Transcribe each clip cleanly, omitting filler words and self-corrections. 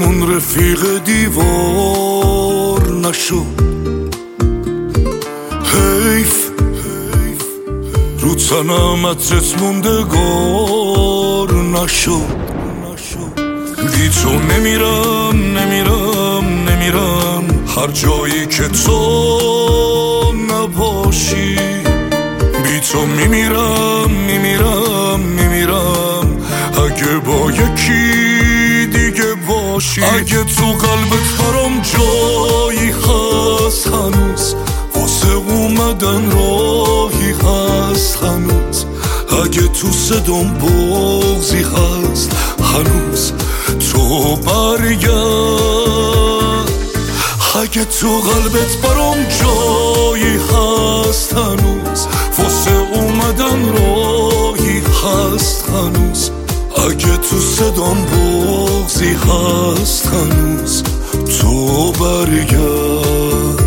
عشقمون رفیق دیوار نشد. حیف رو تنم عطرت موندگار نشد. بی تو نمیرم هر جایی که تو نباشی. بی تو میمیرم اگه با یکی دیگه باشی. اگه تو قلبت برام جایی هست هنوز، واسه اومدن راهی هست هنوز. اگه تو صدام بغضی هست هنوز، تو برگرد. اگه تو قلبت برام جایی هست هنوز، واسه اومدن راهی هست هنوز. اگه تو صدام بغضی هست هنوز، تو برگرد.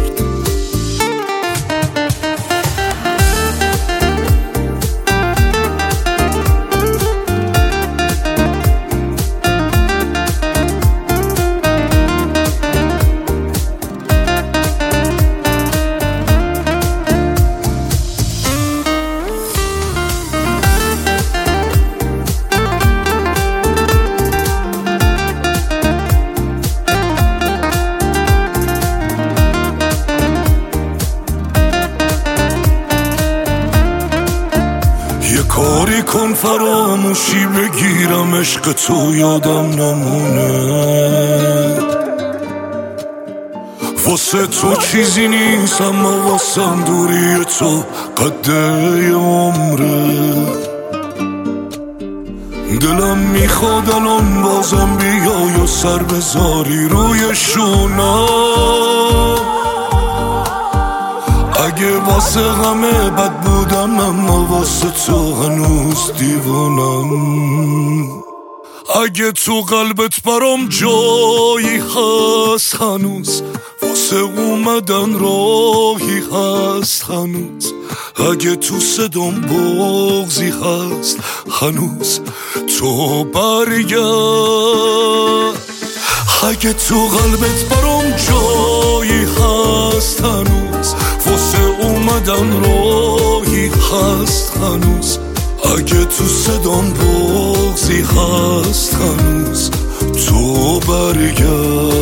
کاری کن فراموشی بگیرم، عشق تو یادم نمونه. واسه تو چیزی نیست اما واسم دوری تو قده عمره. دلم میخواد الان بازم بیای و سر بذاری روی شونم. اگه واسه همه بد بودم اما واسه تو هنوز دیوانم. اگه تو قلبت برام جایی هست هنوز، واسه اومدن راهی هست هنوز. اگه تو صدام بغضی هست هنوز، تو برگرد. اگه تو قلبت برام جایی هست هنوز، واسه اومدن راهی هست هنوز. اگه تو صدام بغضی هست هنوز، تو برگرد.